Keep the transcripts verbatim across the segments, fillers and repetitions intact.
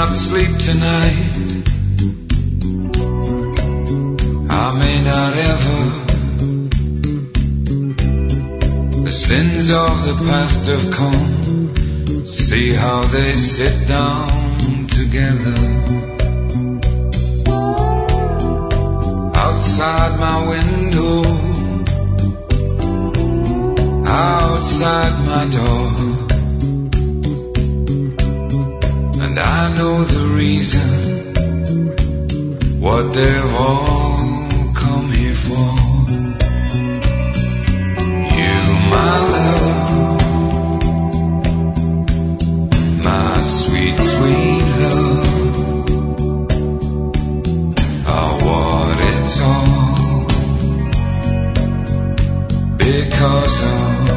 not sleep tonight. I may not ever. The sins of the past have come. See how they sit down together. Outside my window, outside my door, and I know the reason, what they've all come here for. You, my love, my sweet, sweet love, are what it's all because of.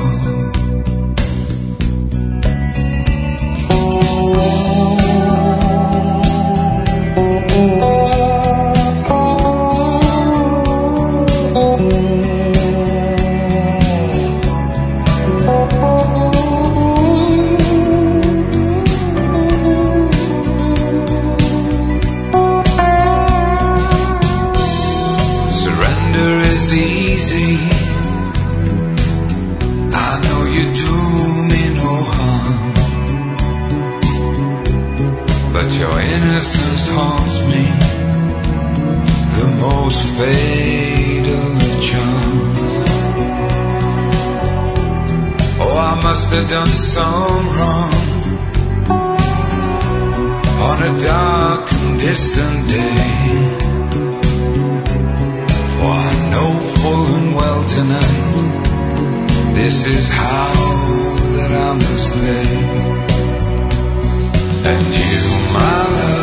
Your innocence haunts me, the most fatal of charms. Oh, I must have done some wrong on a dark and distant day, for I know full and well tonight, this is how that I must pay. And you, my love,